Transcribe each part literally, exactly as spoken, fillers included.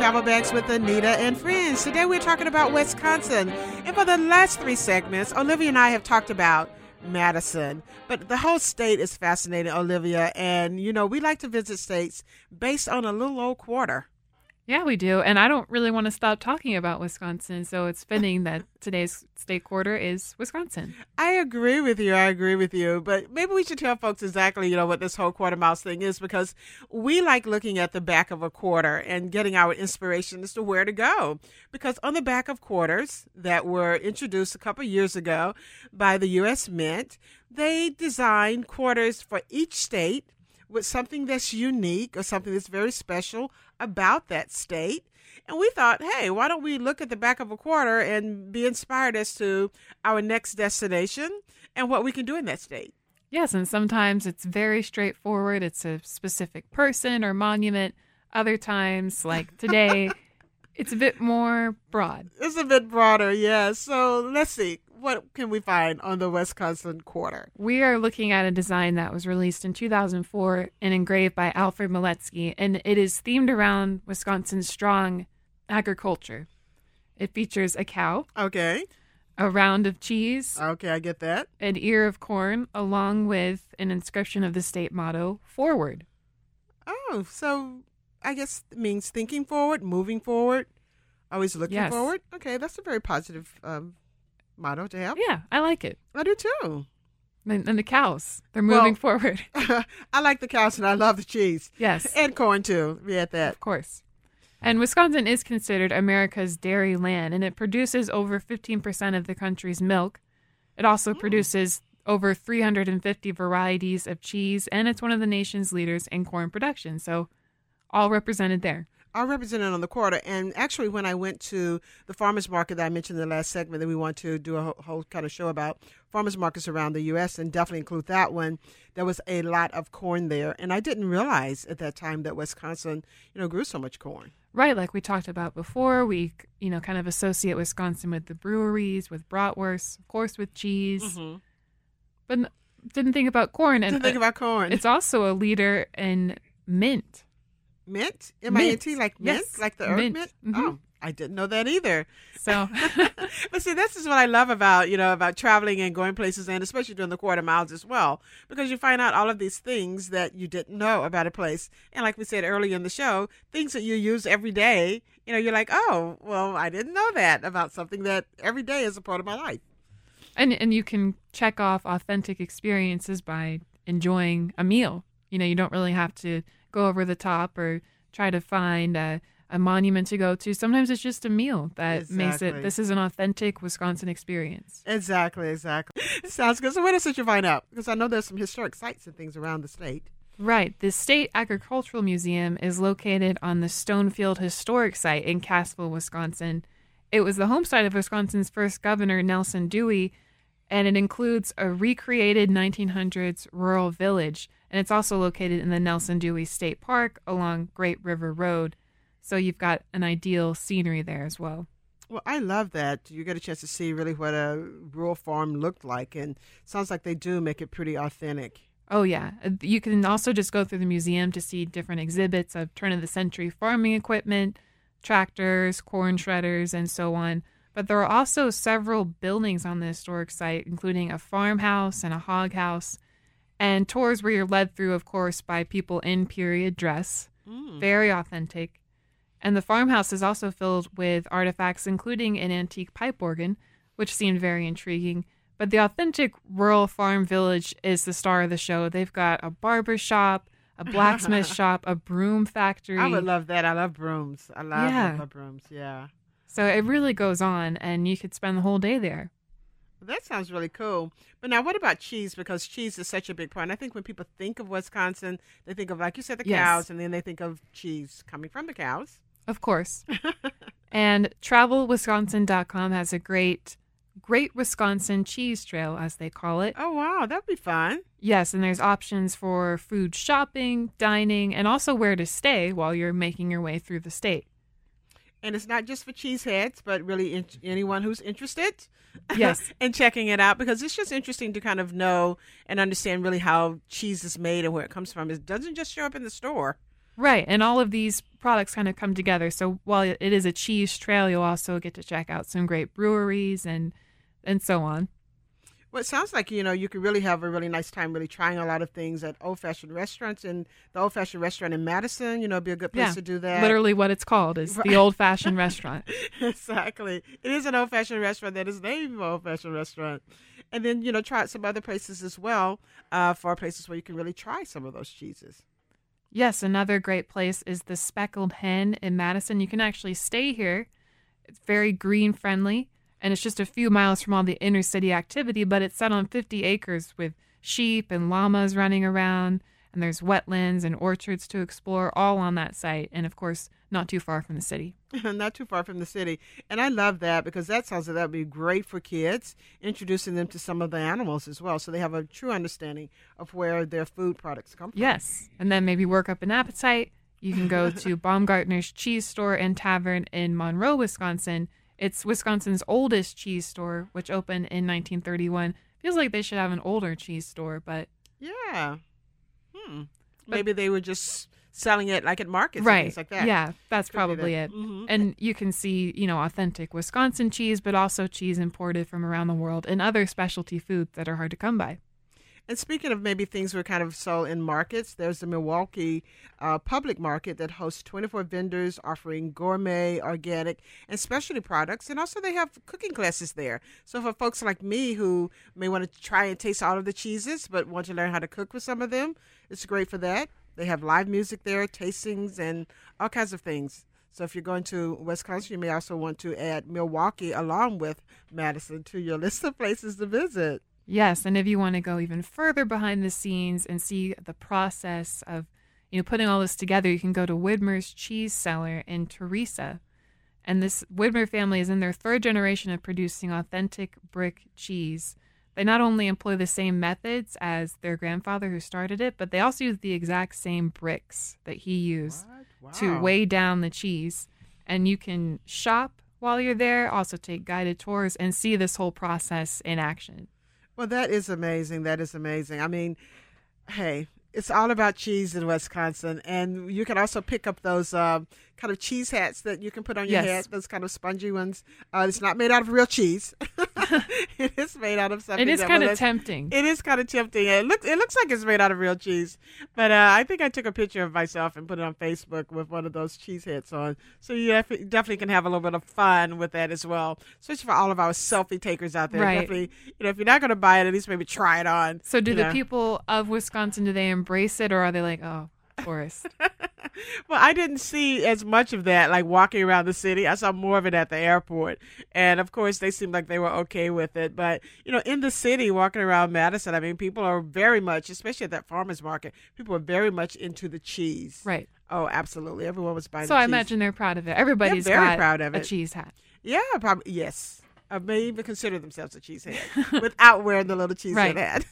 Travel Bags with Anita and friends. Today we're talking about Wisconsin. And for the last three segments, Olivia and I have talked about Madison. But the whole state is fascinating, Olivia. And, you know, we like to visit states based on a little old quarter. Yeah, we do. And I don't really want to stop talking about Wisconsin. So it's fitting that today's state quarter is Wisconsin. I agree with you. I agree with you. But maybe we should tell folks exactly, you know, what this whole quarter mouse thing is, because we like looking at the back of a quarter and getting our inspiration as to where to go. Because on the back of quarters that were introduced a couple years ago by the U S Mint, they designed quarters for each state with something that's unique or something that's very special about that state. And we thought, hey, why don't we look at the back of a quarter and be inspired as to our next destination and what we can do in that state. Yes, and sometimes it's very straightforward. It's a specific person or monument. Other times, like today, it's a bit more broad. It's a bit broader, yeah. So let's see. What can we find on the Wisconsin quarter? We are looking at a design that was released in two thousand four and engraved by Alfred Miletsky, and it is themed around Wisconsin's strong agriculture. It features a cow, okay, a round of cheese, okay, I get that, an ear of corn, along with an inscription of the state motto, Forward. Oh, so I guess it means thinking forward, moving forward, always looking yes. forward. Okay, that's a very positive um motto to have. Yeah, I like it. I do too. And, and the cows, they're moving well, forward. I like the cows and I love the cheese. Yes. And corn too. We had that. Of course. And Wisconsin is considered America's dairy land, and it produces over fifteen percent of the country's milk. It also mm. produces over three hundred fifty varieties of cheese, and it's one of the nation's leaders in corn production. So all represented there. Are represented on the quarter. And actually, when I went to the farmers market that I mentioned in the last segment that we want to do a whole, whole kind of show about farmers markets around the U S and definitely include that one, there was a lot of corn there. And I didn't realize at that time that Wisconsin, you know, grew so much corn. Right, like we talked about before, we, you know, kind of associate Wisconsin with the breweries, with bratwurst, of course, with cheese. Mm-hmm. But n- didn't think about corn. And, didn't think about corn. It's also a leader in mint. Mint? M I N T, like mint? Yes. Like the herb mint? mint? Mm-hmm. Oh, I didn't know that either. So, but see, this is what I love about, you know, about traveling and going places, and especially doing the quarter miles as well, because you find out all of these things that you didn't know about a place. And like we said earlier in the show, things that you use every day, you know, you're like, oh, well, I didn't know that about something that every day is a part of my life. And and you can check off authentic experiences by enjoying a meal. You know, you don't really have to go over the top or try to find a, a monument to go to. Sometimes it's just a meal that exactly. makes it, this is an authentic Wisconsin experience. Exactly, exactly. Sounds good. So what else did you find out? Because I know there's some historic sites and things around the state. Right. The State Agricultural Museum is located on the Stonefield Historic Site in Cassville, Wisconsin. It was the home site of Wisconsin's first governor, Nelson Dewey, and it includes a recreated nineteen hundreds rural village. And it's also located in the Nelson Dewey State Park along Great River Road. So you've got an ideal scenery there as well. Well, I love that. You get a chance to see really what a rural farm looked like. And it sounds like they do make it pretty authentic. Oh, yeah. You can also just go through the museum to see different exhibits of turn-of-the-century farming equipment, tractors, corn shredders, and so on. But there are also several buildings on the historic site, including a farmhouse and a hog house. And tours where you're led through, of course, by people in period dress. Mm. Very authentic. And the farmhouse is also filled with artifacts, including an antique pipe organ, which seemed very intriguing. But the authentic rural farm village is the star of the show. They've got a barber shop, a blacksmith shop, a broom factory. I would love that. I love brooms. I love, yeah. love, love brooms, yeah. So it really goes on, and you could spend the whole day there. That sounds really cool. But now what about cheese? Because cheese is such a big part. And I think when people think of Wisconsin, they think of, like you said, the yes. cows, and then they think of cheese coming from the cows. Of course. And travel wisconsin dot com has a great, great Wisconsin cheese trail, as they call it. Oh, wow. That'd be fun. Yes, and there's options for food shopping, dining, and also where to stay while you're making your way through the state. And it's not just for cheeseheads, but really in- anyone who's interested yes. in checking it out, because it's just interesting to kind of know and understand really how cheese is made and where it comes from. It doesn't just show up in the store. Right. And all of these products kind of come together. So while it is a cheese trail, you'll also get to check out some great breweries and and so on. Well, it sounds like, you know, you could really have a really nice time really trying a lot of things at old-fashioned restaurants. And the old-fashioned restaurant in Madison, you know, be a good place Yeah, to do that. literally what it's called is Right. the old-fashioned restaurant. Exactly. It is an old-fashioned restaurant that is named an old-fashioned restaurant. And then, you know, try out some other places as well uh, for places where you can really try some of those cheeses. Yes, another great place is the Speckled Hen in Madison. You can actually stay here. It's very green friendly, and it's just a few miles from all the inner city activity, but it's set on fifty acres with sheep and llamas running around, and there's wetlands and orchards to explore all on that site, and of course, not too far from the city. Not too far from the city. And I love that because that sounds like that would be great for kids, introducing them to some of the animals as well, so they have a true understanding of where their food products come from. Yes, and then maybe work up an appetite. You can go to Baumgartner's Cheese Store and Tavern in Monroe, Wisconsin. It's Wisconsin's oldest cheese store, which opened in nineteen thirty-one. Feels like they should have an older cheese store, but... Yeah. Hmm. But- Maybe they were just selling it like at markets right. and things like that. Yeah, that's Could be probably that. it. Mhm. And you can see, you know, authentic Wisconsin cheese, but also cheese imported from around the world and other specialty foods that are hard to come by. And speaking of maybe things we're kind of sold in markets, there's the Milwaukee uh, Public Market that hosts twenty-four vendors offering gourmet, organic, and specialty products. And also they have cooking classes there. So for folks like me who may want to try and taste all of the cheeses but want to learn how to cook with some of them, it's great for that. They have live music there, tastings, and all kinds of things. So if you're going to Wisconsin, you may also want to add Milwaukee along with Madison to your list of places to visit. Yes, and if you want to go even further behind the scenes and see the process of, you know, putting all this together, you can go to Widmer's Cheese Cellar in Teresa. And this Widmer family is in their third generation of producing authentic brick cheese. They not only employ the same methods as their grandfather who started it, but they also use the exact same bricks that he used What? to Wow. weigh down the cheese. And you can shop while you're there, also take guided tours, and see this whole process in action. Well, that is amazing. That is amazing. I mean, hey, it's all about cheese in Wisconsin. And you can also pick up those um, kind of cheese hats that you can put on your Yes. head, those kind of spongy ones. Uh, it's not made out of real cheese. It is made out of something. It is that kind will of let- tempting. It is kind of tempting. It looks it looks like it's made out of real cheese, but uh, I think I took a picture of myself and put it on Facebook with one of those cheese heads on. So you def- definitely can have a little bit of fun with that as well, especially for all of our selfie takers out there. Right. Definitely, you know, if you're not going to buy it, at least maybe try it on. So do you the know. people of Wisconsin, do they embrace it, or are they like, oh, tourist? Well, I didn't see as much of that, like walking around the city. I saw more of it at the airport. And of course, they seemed like they were okay with it. But, you know, in the city, walking around Madison, I mean, people are very much, especially at that farmer's market, people are very much into the cheese. Right. Oh, absolutely. Everyone was buying So the I cheese. imagine they're proud of it. Everybody's They're very got proud of a it. cheese hat. Yeah, probably. Yes. I may even consider themselves a cheesehead without wearing the little cheesehead Right. hat.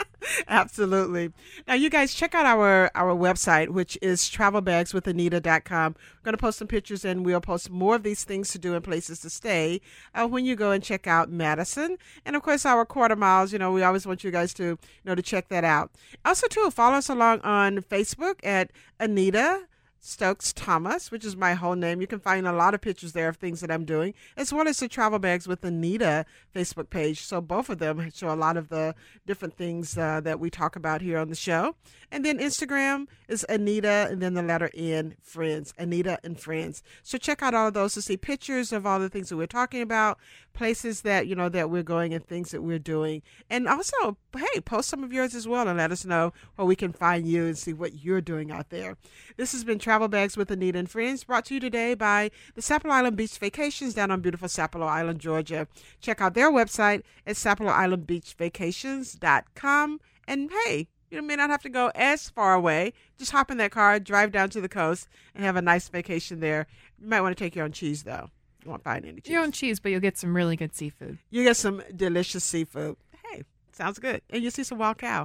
Absolutely. Now, you guys, check out our, our website, which is travel bags with anita dot com. We're going to post some pictures, and we'll post more of these things to do and places to stay uh, when you go and check out Madison. And, of course, our quarter miles, you know, we always want you guys to, you know, to check that out. Also, too, follow us along on Facebook at Anita Stokes Thomas, which is my whole name. You can find a lot of pictures there of things that I'm doing, as well as the Travel Bags with Anita Facebook page. So both of them show a lot of the different things uh, that we talk about here on the show. And then Instagram is Anita and then the letter N, Friends, Anita and Friends. So check out all of those to see pictures of all the things that we're talking about, places that, you know, that we're going and things that we're doing. And also, hey, post some of yours as well and let us know where we can find you and see what you're doing out there. This has been Travel Bags with Anita and Friends, brought to you today by the Sapelo Island Beach Vacations down on beautiful Sapelo Island, Georgia. Check out their website at sapelo island beach vacations dot com. And hey, you may not have to go as far away. Just hop in that car, drive down to the coast, and have a nice vacation there. You might want to take your own cheese, though. You won't find any cheese. Your own cheese, but you'll get some really good seafood. You get some delicious seafood. Hey, sounds good. And you see some wild cow.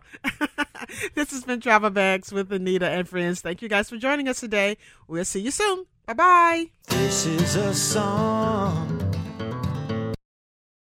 This has been Travel Bags with Anita and Friends. Thank you guys for joining us today. We'll see you soon. Bye-bye. This is a song